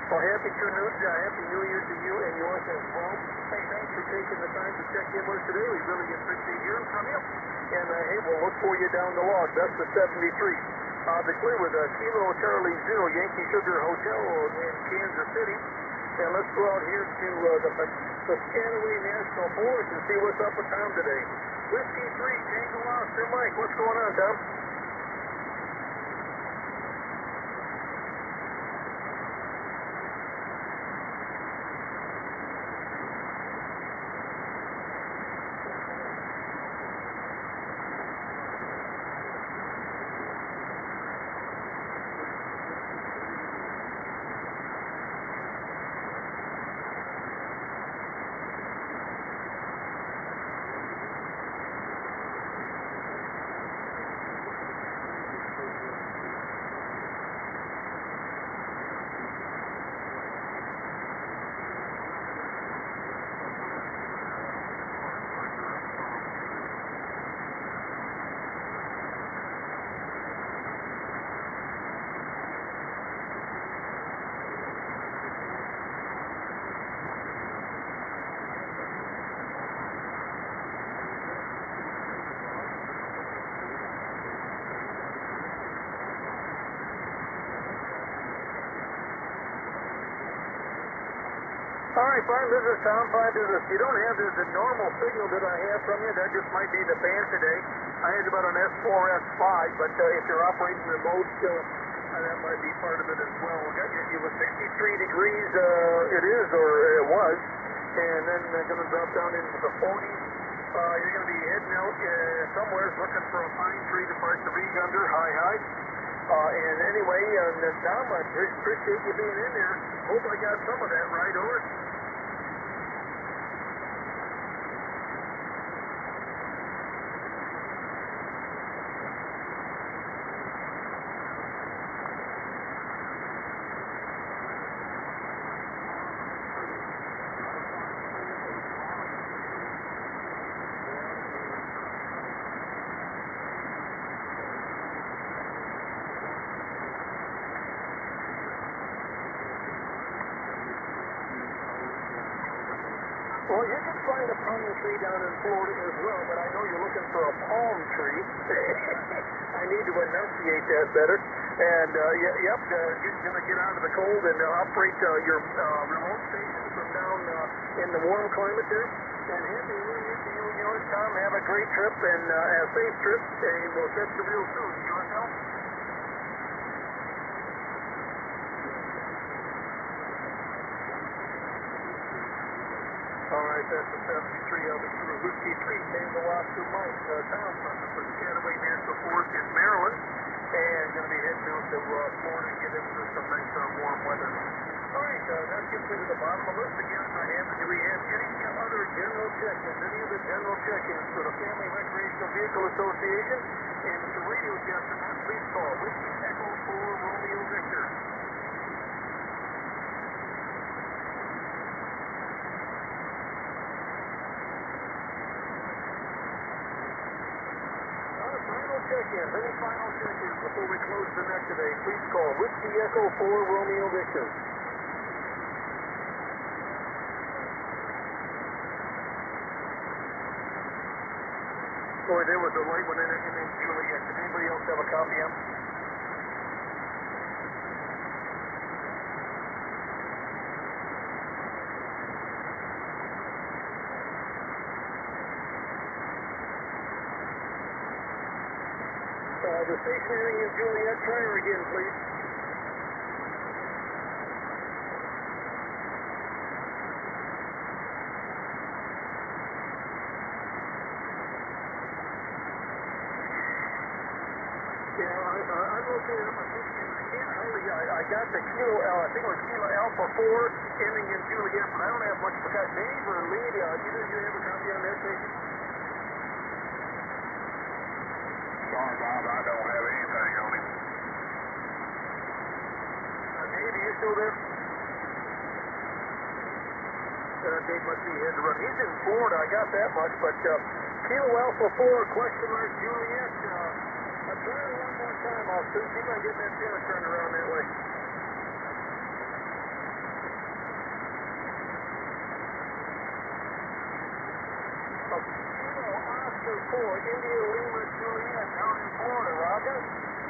Well, happy New Year to you and yours as well. Hey, thanks for taking the time to check in with us today. We really appreciate hearing from you. And, hey, we'll look for you down the log. That's the 73. The clear with Kilo Charlie Zero, Yankee Sugar Hotel in Kansas City. And let's go out here to the Piscataway National Forest and see what's up with Tom today. Whiskey 3, Tango Oscar Mike. What's going on, Tom? All right, fine. This is Tom 5 Business. You don't have the normal signal that I have from you. That just might be the fan today. I had about an S4, S5, but if you're operating remote, that might be part of it as well. It was 63 degrees, it is, or it was, and then going to drop down into the 40s. You're going to be heading out somewhere looking for a pine tree to park the rig under, high. And anyway, Tom, I appreciate you being in there. Hope I got some of that right, over. Well, you can find a pine tree down in Florida as well, but I know you're looking for a palm tree. I need to enunciate that better. And, you're going to get out of the cold and operate your remote station from down in the warm climate there. And happy New Year to you and yours, Tom. Have a great trip and a safe trip, and we'll catch you real soon. Yourself? All right, that's the 73. I'll be through Whiskey 3, Tango Oscar Mike, Tom from the Piscataway National Forest in Maryland, and going to be heading out to Florida and get into some nice warm weather. All right, that gets into the bottom of the list again. Do we have any other general check-ins, any other general check-ins for the Family Recreational Vehicle Association? And if the radio guest or not, please call Whiskey Echo 4 Romeo Victor. Check-ins, any final check-ins before we close the net today, please call Whiskey Echo 4 Romeo Victor. Boy, there was a light one in Juliet. Did anybody else have a copy of? The stationary in Juliet, try her again, please. Yeah, I'm looking up. I got the Kilo, I think it was Kilo Alpha 4 ending in Juliet, but I don't have much. Because Dave or Lee, either of you have a copy on that station? Sorry, Bob, I don't have anything on him. Dave, are you still there? Dave must be here to run. He's in Florida, I got that much, but Kilo Alpha 4, question mark, Juliet. I'll try it one more time. I'll see if I can get that pin turned around that way. India Lima Juliet down in Florida, Roger.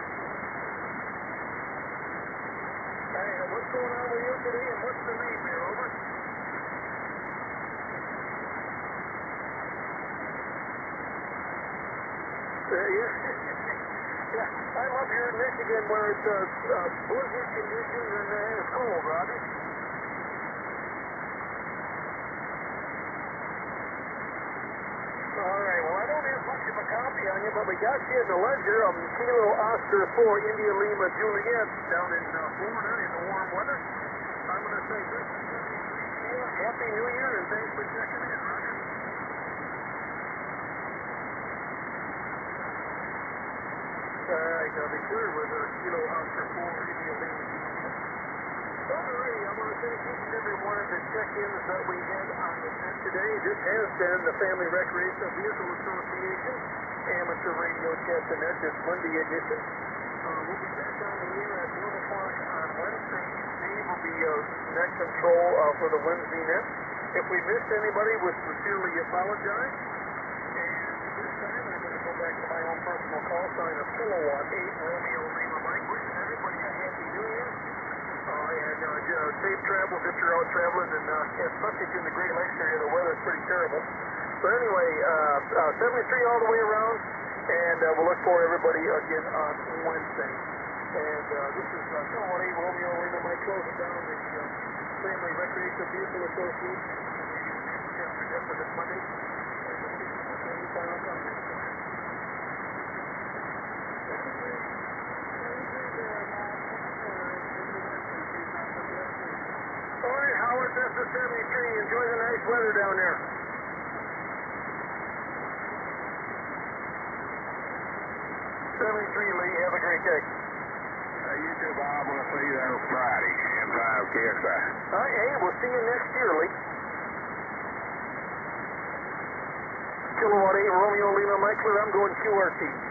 Hey, what's going on with you today, and what's the name there, over? Yeah. Yeah, I'm up here in Michigan where it's blizzard conditions and it's cold, Roger. All right, well, I don't have much of a copy on you, but we got you in the ledger of Kilo Oscar 4 India Lima Juliet down in Florida in the warm weather. I'm going to say good Happy New Year, and thanks for checking in, Roger. All right, now be clear with Kilo Oscar 4 India Lima Juliet. Alrighty, I want to thank each and every one of the check-ins that we had on the net today. This has been the Family Recreational Vehicle Association Amateur Radio Chat-to-Net, this Monday edition. We'll be back on the air at 1 o'clock on Wednesday. Steve will be net control for the Wednesday net. If we missed anybody, we sincerely apologize. And this time, I'm going to go back to my own personal call sign of Kilowatt 8 Romeo Lima Mike. Wishing everybody a Happy New Year. And safe travels if you're out traveling, and especially in the Great Lakes area, the weather's pretty terrible. But anyway, 73 all the way around, and we'll look for everybody again on Wednesday. And this is Kilowatt 8 Romeo Lima Mike closing down the Family Recreational Vehicle Association. For this Monday. And we'll see you any final comments. All right, Howard, that's the 73. Enjoy the nice weather down there. 73, Lee. Have a great day. You too, Bob. We'll see you there Friday. M5 KXI. All right, hey, we'll see you next year, Lee. Kilowatt 8 Romeo Lima Mike, I'm going QRT.